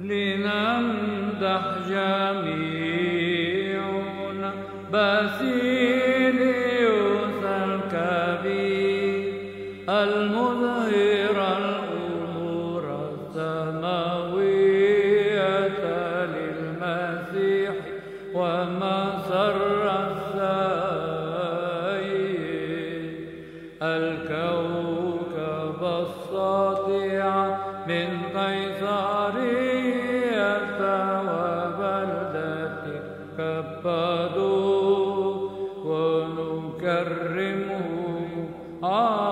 لنمدح جميعنا باسيليوس الكبير المظهر الأمور السماوية للمسيح ومسر السيد الكوكب الساطع من قيصرية وبلدة كبادوك ونكرمه